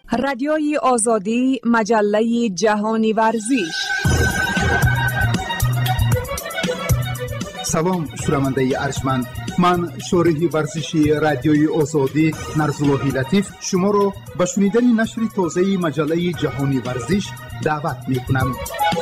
رادیوی آزادی، مجله جهانی ورزش. سلام شنونده ارجمند، من شارح ورزشی رادیوی آزادی نرزالله لطیف شما را به شنیدن نشر تازه مجله جهانی ورزش دعوت می‌کنم.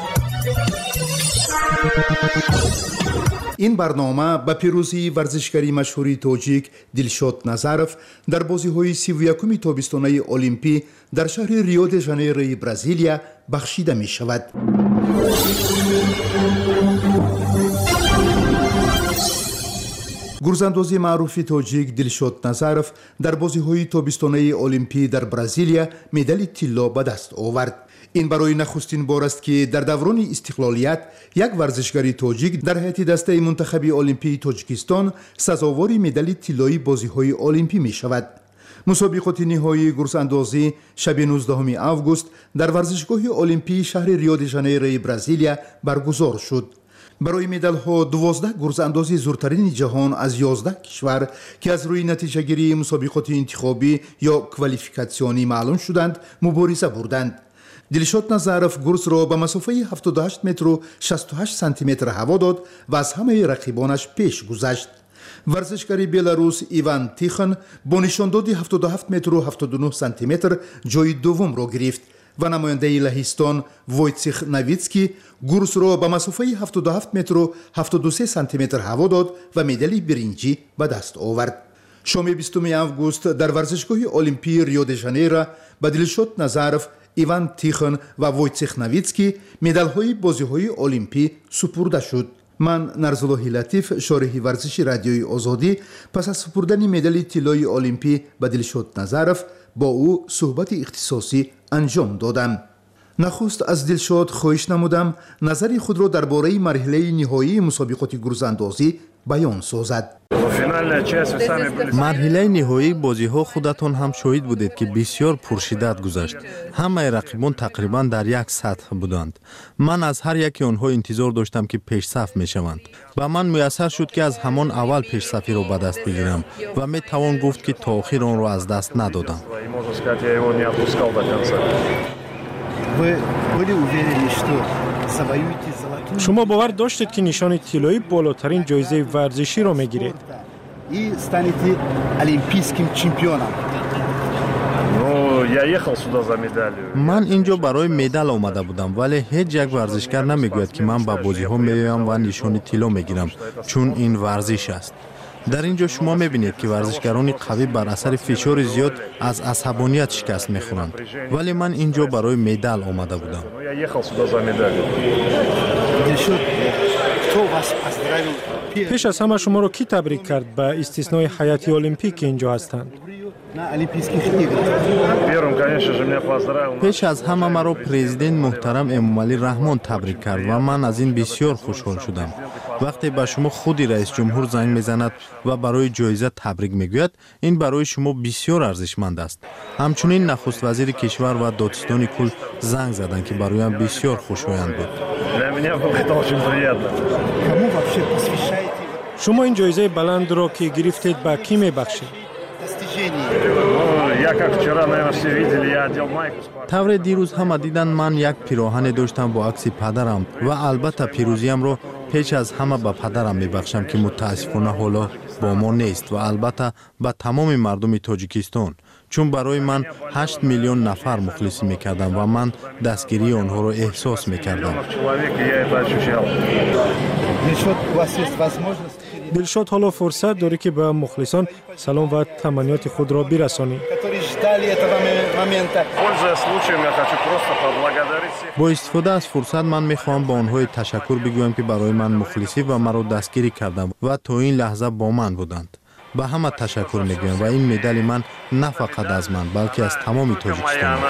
این برنامه به پیروزی ورزشکاری مشهور تاجیک دلشاد نظرов در بازی‌های 31 تابستانه المپی در شهر ریو د ژانیروی برزیلیا بخشیده می‌شود. گرزانداز معروف تاجیک دلشاد نظرов در بازی‌های تابستانه المپی در برزیلیا مدال طلا به دست آورد. این برای نخستین بار است که در دوران استقلالیت یک ورزشکار تاجیک در هیئت دسته منتخب المپی تاجیکستان سزاوار مدال طلایی بازی‌های المپی می شود. مسابقات نهایی گرزاندازی شب 19 آگوست در ورزشگاه المپی شهر ریو د ژانیروی برزیلیا برگزار شد. برای مدال ها 12 گرزانداز زورترین جهان از 11 کشور که از روی نتیجه گیری مسابقات انتخابی یا کوالیفیکاسیونی معلوم شدند مبارزه بردند. دلشاد نظرов گرز را به مسافه 78 متر و 68 سانتی متر هوا داد و از همه رقیبانش پیش گذشت. ورزشکار بلاروس ایوان تیخن با نشانداد 77 متر و 79 سانتی متر جای دوم را گرفت و نماینده لهستان وویتسیخ نویتسکی گرز را به مسافه 77 متر و 73 سانتی متر هوا داد و مدال برنجی به دست آورد. شام 20 آگوست در ورزشگاه المپی ریو د ژانیرو به دلشاد نظرов ایوان تیخن و وویتسیخ نویتسکی مدال‌های بازی‌های المپی سپرده شد. من نرزالله لطیف شارح ورزشی رادیوی آزادی پس از سپردن مدال طلای المپی به دلشاد نظرов با او صحبت اختصاصی انجام دادم. نخست از دلشاد خواهش نمودم نظر خود را درباره مرحله نهایی مسابقات گرزاندازی بیان سازد. مرحله نهایی بازی‌ها خودتان هم شاهد بودید که بسیار پرشدت گذشت. همه رقیبان تقریبا در یک سطح بودند. من از هر یکی آنها انتظار داشتم که پیش صف میشوند. و من میسر شد که از همان اول پیش صفی را به دست بگیرم و می توان گفت که تا آخر آن را از دست ندادم. شما باور داشتید که نشان طلایی بالاترین جایزه ورزشی را میگیرید؟ من اینجا برای مدال آمده بودم ولی هیچ یک ورزشکار نمیگوید که من به بازی‌ها میایم و نشان طلا میگیرم چون این ورزش است. در اینجا شما میبینید که ورزشکاران قوی بر اثر فشار زیاد از عصبانیت شکست میخورند ولی من اینجا برای مدال آمده بودم. پیش از همه شما را کی تبریک کرد به استثنای هیئت المپیک که اینجا هستند؟ پیش از همه مرا پرزیدنت محترم امامعلی رحمان تبریک کرد و من از این بسیار خوشحال شدم. وقتی به شما خودی رئیس جمهور زنگ میزند و برای جایزه تبریک میگوید این برای شما بسیار ارزشمند است. همچنین نخست وزیر کشور و دادستان کل زنگ زدند که برایم بسیار خوشایند بود. شما این جایزه بلند را که گرفتید به کی میبخشید؟ طور دیروز همه دیدن من یک پیراهن داشتم با عکس پدرم و البته پیروزیم را پیش از همه به پدرم میبخشم که متاسفانه حالا با ما نیست و البته به تمام مردم تاجیکستان چون برای من 8 میلیون نفر مخلصی میکردم و من دستگیری آنها را احساس میکردم. دلشاد حالا فرصت داری که به مخلصان سلام و تمنیات خود را برسانی. با استفاده از فرصت من میخواهم با آنها تشکر بگویم که برای من مخلصی و مرا دستگیری کردند و تا این لحظه با من بودند. به همه تشکر میگویم و این مدال من نه فقط از من بلکه از تمام تاجیکستان.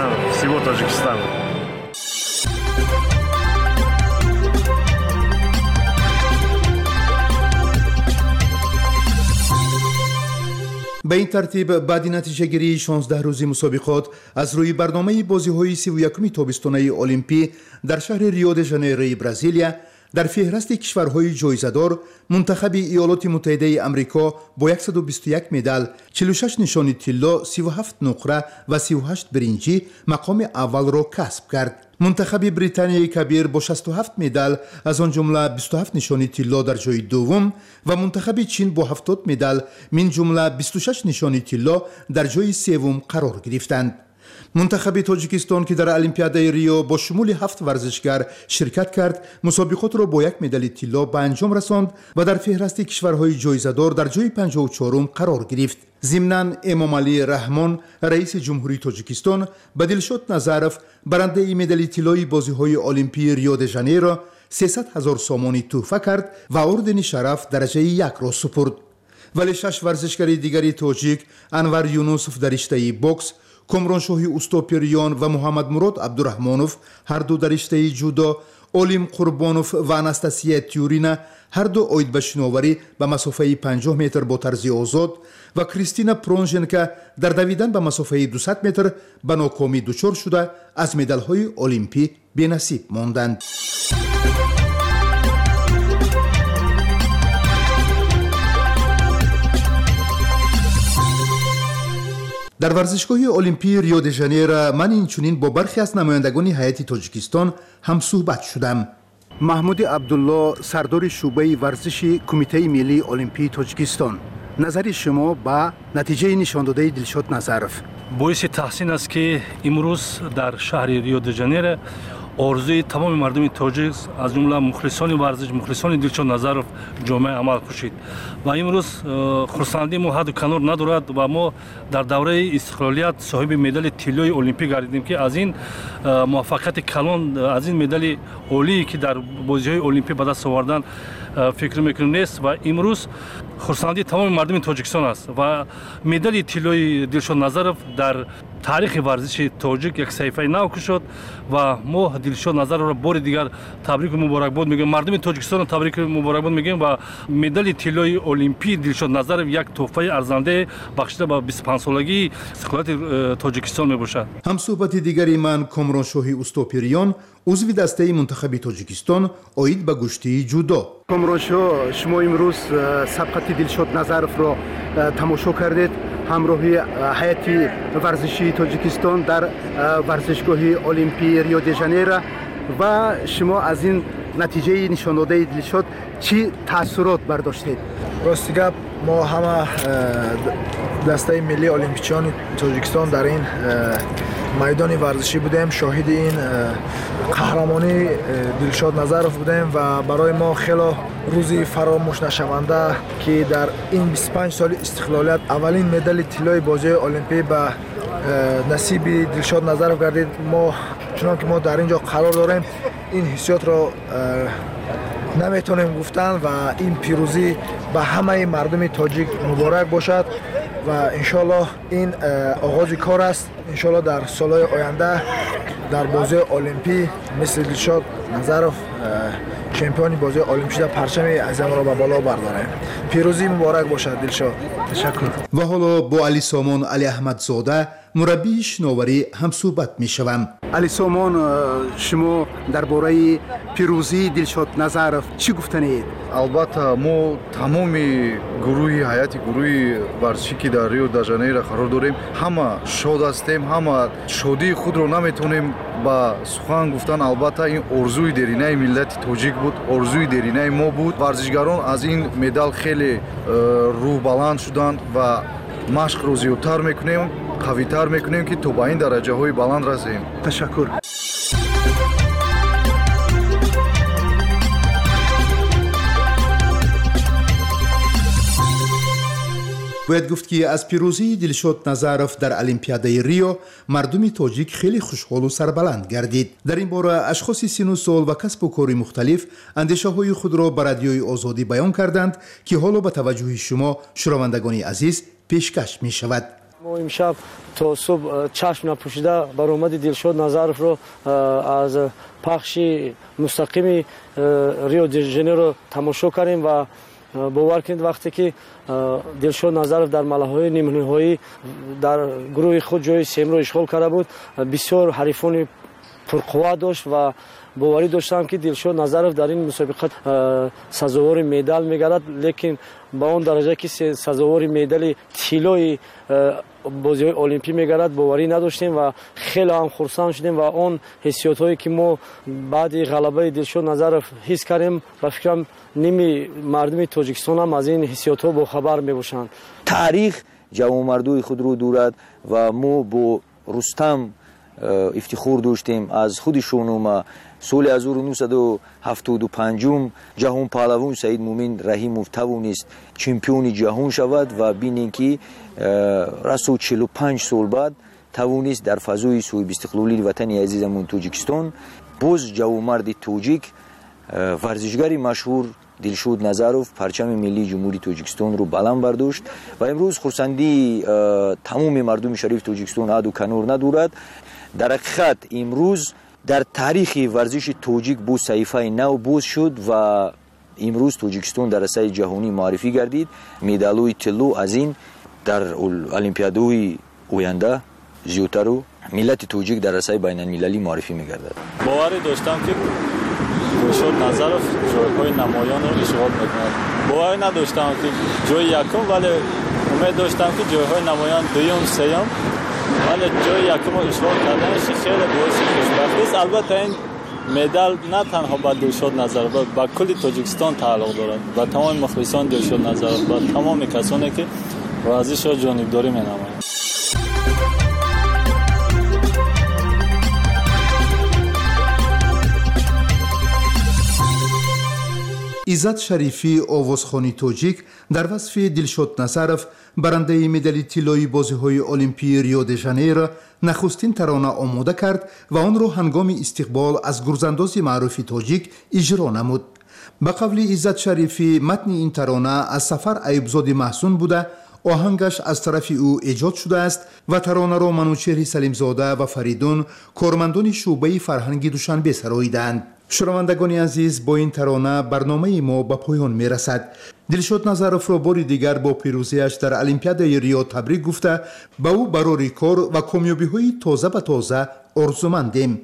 به این ترتیب بعد نتیجه گیری 16 روزی مسابقات از روی برنامه بازی‌های 31 تابستانه المپی در شهر ریو د ژانیروی برزیلیا дар феҳрасти кишварҳои ҷоизадор мунтахаби иёлоти муттаҳидаи амрико бо 121 медал, 46 нишони тилло, 37 нуқра ва 38 биринҷӣ мақоми аввалро касб кард. мунтахаби британияи кабир бо 67 медал, аз он ҷумла 27 нишони тилло дар ҷои дуввум ва мунтахаби чин бо 70 медал, мин ҷумла 26 нишони тилло дар ҷои севум қарор гирифтанд. мунтахаби тоҷикистон ки дар олимпиадаи рио бо шумули 7 варзишгар ширкат кард, мусобиқотро бо 1 медали тилло ба анҷом расонд ва дар феҳрасти кишварҳои ҷоизадор дар ҷои 54-ум қарор гирифт. зимнан эмомалӣ раҳмон, раиси ҷумҳурии тоҷикистон, ба Дилшод Назаров, барандаи медали тиллои бозиҳои олимпии Рио де Жанейро 300 000 сомонӣ тӯҳфа кард ва ордени шараф дараҷаи 1-ро супурд. вале 6 варзишгари дигари тоҷик, Анвар Юнусов дар риштаи бокс, Комроншоҳи Устопирён ва Муҳаммадмурод Абдурахмонов ҳар ду дар риштаи ҷудо, Олим Қурбонов ва Анастасия Тюрина ҳар ду оид ба шиноварӣ ба масофаи 50 метр бо тарзи озод ва Кристина Пронженка дар давидан ба масофаи 200 метр ба нокомӣ дучор шуда аз медалҳои олимпӣ бенасиб монданд. дар варзишгоҳи олимпии Рио де Жанейро ман инчунин бо бархе аз намояндагони ҳайати Тоҷикистон ҳамсӯҳбат шудам. маҳмуди Абдулло, сардори шӯъбаи варзиши Кумитаи миллии олимпии Тоҷикистон, назари шумо ба натиҷаи нишондодаи Дилшод Назаров? боиси таҳсин аст ки имрӯз дар шаҳри Рио де Жанейро орзуи тамоми мардуми тоҷик аз ҷумла мухлисони варзиш, мухлисони Дилшод Назаров ҷомеа амал кушид ва имрӯз хурсандии мо ҳадду канор надорад ва мо дар давраи истиқлолият соҳиби медали тиллои олимпӣ гардидем ки аз ин муваффақияти калон, аз ин медали олие ки дар бозиҳои олимпӣ ба даст овардан фикр мекунем нест ва имрӯз хурсандии тамоми мардуми Тоҷикистон аст ва медали тиллои Дилшод Назаров дар таърихи варзиши тоҷик як саҳифаи нав кушод ва мо Дилшод Назаровро бори дигар табрику муборакбод мегӯем, мардуми Тоҷикистонро табрику муборакбод мегӯем ва медали тиллои олимпии Дилшод Назаров як тӯҳфаи арзандаи бахшида ба 25-солагии истиқлолияти Тоҷикистон мебошад. ҳамсӯҳбати дигари ман Комроншоҳи Устопирён, узви дастаи мунтахаби Тоҷикистон оид ба гӯштии ҷудо. Комроншоҳ, шумо имрӯз сабқати Дилшод Назаровро тамошо кардед ҳамроҳи ҳайати варзишии Тоҷикистон дар варзишгоҳи олимпии Рио де Жанейро ва шумо аз ин натиҷаи нишондодаи Дилшод чӣ таассурот бардоштед? рости гап, мо ҳама дастаи миллии олимпичиёни Тоҷикистон дар ин майдони варзишӣ будем, шоҳиди ин қаҳрамонии Дилшод Назаров будем ва барои мо хело рӯзи фаромӯшнашаванда ки дар ин 25 соли истиқлолият аввалин медали тиллои бозиҳои олимпӣ ба насиби Дилшод Назаров гардид. мо чунон ки мо дар ин ҷо қарор дорем, ин ҳиссиётро наметонем гуфтан ва ин пирӯзӣ ба ҳамаи мардуми тоҷик муборак бошад ва иншоаллоҳ ин оғози кор аст. иншоаллоҳ дар солҳои оянда дар бозиҳои олимпӣ мисли Дилшод Назаров чемпиони бозиҳои олимпӣ шуда парчами азамро ба боло бардорем. пирӯзӣ муборак бошад Дилшод. ташаккур. ва ҳоло бо Али Сомон Али Аҳмадзода, мураббии шиноварӣ ҳамсӯҳбат мешавам. Али Сомон, шумо дар бораи пирӯзии Дилшод Назаров чӣ гуфтанед? албатта мо тамоми гурӯҳи ҳайати гурӯҳи варзишӣ ки дар Рио де Жанейро қарор дорем, ҳама шод ҳастем, ҳама шодии худро наметонем ба сухан гуфтан. албатта ин орзуи деринаи миллати тоҷик буд, орзуи деринаи мо буд. варзишгарон аз ин медал хеле рӯҳбаланд шуданд ва машқро зиёдтар мекунем, қавитар мекунем ки то ба ин дараҷаҳои баланд расем. ташаккур. бояд гуфт ки аз пирӯзии Дилшод Назаров дар олимпиадаи Рио мардуми тоҷик хеле хушҳолу сарбаланд гардид. дар ин бора ашхоси сину сол ва касбу кори мухталиф андешаҳои худро ба радиои озодӣ баён карданд ки ҳоло ба таваҷҷӯҳи шумо шунавандагони азиз пешкаш мешавад. мо имшаб то субҳ чашм напӯшида баромади Дилшод Назаровро аз пахши мустақими Рио де Жанейро тамошо кардем ва бовар кунед вақте ки Дилшод Назаров дар малаҳои нимниҳоӣ дар гурӯҳи худ ҷои семро ишғол карда буд, бисёр ҳарифони پرقوا داشت و باوری داشتم که دلشاد نظرов در این مسابقه سزاوار مدال میگردد، لیکن با اون درجه که سزاوار مدال طلای بازی‌های المپیک میگردد باوری نداشتیم و خیلی هم خرسند شدیم و اون حسیات‌هایی که ما بعد غلبه دلشاد نظرов حس کردیم و فکرم نیمی مردم تاجیکستان هم از این حسیات‌ها با خبر میباشند. تاریخ جوانمردوی خود رو دارد و ما با رستم افتخار داشتیم از خودشون. سال 1975 جهان پهلوان سعید مومن رحیمов توانست چمپیون جهان شود و ببینید که راسو 45 سال بعد توانست در فضای صاحب استقلالی وطن عزیزمون تاجیکستان باز جوانمرد تاجیک ورزشگری مشهور دلشاد نظرов پرچم ملی جمهوری تاجیکستان رو بلند برداشت و امروز خرسندی تمام مردم شریف تاجیکستان عد و کنار ندارد. در حقیقت امروز در تاریخ ورزش تاجیک بو صحیفه نو باز شد و امروز تاجیکستان در عرصه جهانی معرفی گردید. مدال‌های طلا از این در المپیادهای آینده زیاتر و ملت تاجیک در عرصه بین المللی معرفی می‌گردد. باور داشتم که دلشاد نظرов جای‌های نمایان رو اشغال می‌کند. باور نداشتم که جای یکم، ولی امید داشتم که جای‌های نمایان دوم سوم ولی جای یکم رو اشغال کردنش خیلی باعث خوشبختی است. البته این مدال نه تنها با دلشاد نظرov با کل تاجیکستان تعلق دارد و تمام مخلصان دلشاد نظرov و تمام کسانی که ورزش را جانبداری می‌نمایند. عزت شریفی آوازخوانی تاجیک در وصف دلشاد نظرov برنده مدال طلایی بازی‌های المپیک ریو د ژانیرو نخستین ترانه آماده کرد و آن را هنگام استقبال از گرزانداز معروف تاجیک اجرا نمود. به قول عزت شریفی متن این ترانه از سفر ایوبزاده محسون بوده، آهنگش از طرف او ایجاد شده است و ترانه را منوچهر سلیمزاده و فریدون کارمندان شعبه فرهنگی دوشنبه سراییدند. شنوندگان عزیز، با این ترانه برنامه ما به پایان می رسد. دلشاد نظرov را بار دیگر با پیروزیش در المپیاد ریو تبریک گفته به او برای کار و کامیابی های تازه به تازه آرزومندیم.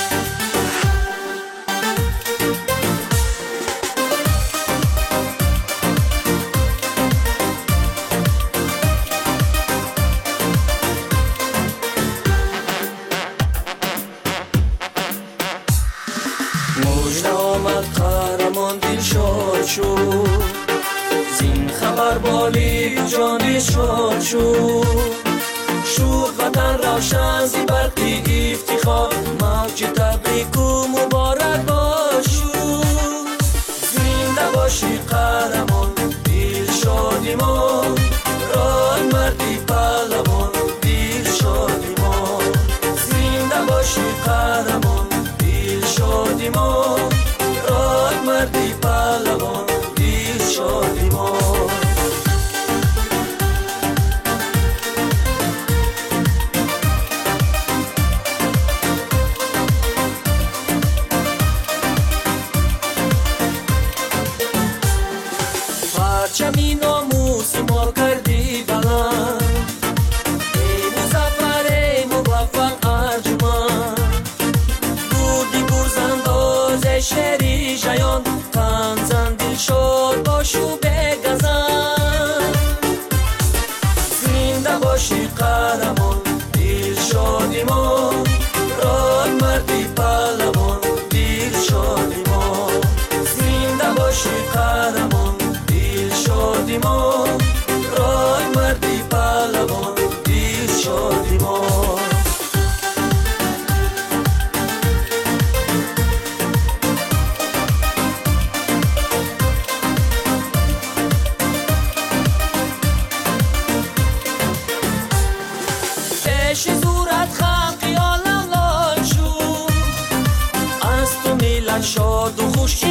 زین خبر بالی جان شاد شد، شوق وطن روشن زی برقی افتخار، موج تبریک و مبارک باشو. زنده باشی قهرمان دلشادی ما، رای مردی پهلوان دلشادی ما. زنده باشی قهرمان دلشادی ما، رای مردی پهلوان دلشادی ما. پرچمی ناموس ما کردی بلند، ای مظفر ای موفق ارجمند. بودی گرزانداز شهری ژیان، تنزن دلشاد باشو بگزن. زنده باشی قهرمان دلشادی ما، رای مردی پهلوان دلشادی ما. زنده باشی قهرمان دلشادی ما، رای مردی پهلوان دلشادی ما. شاد و خوشی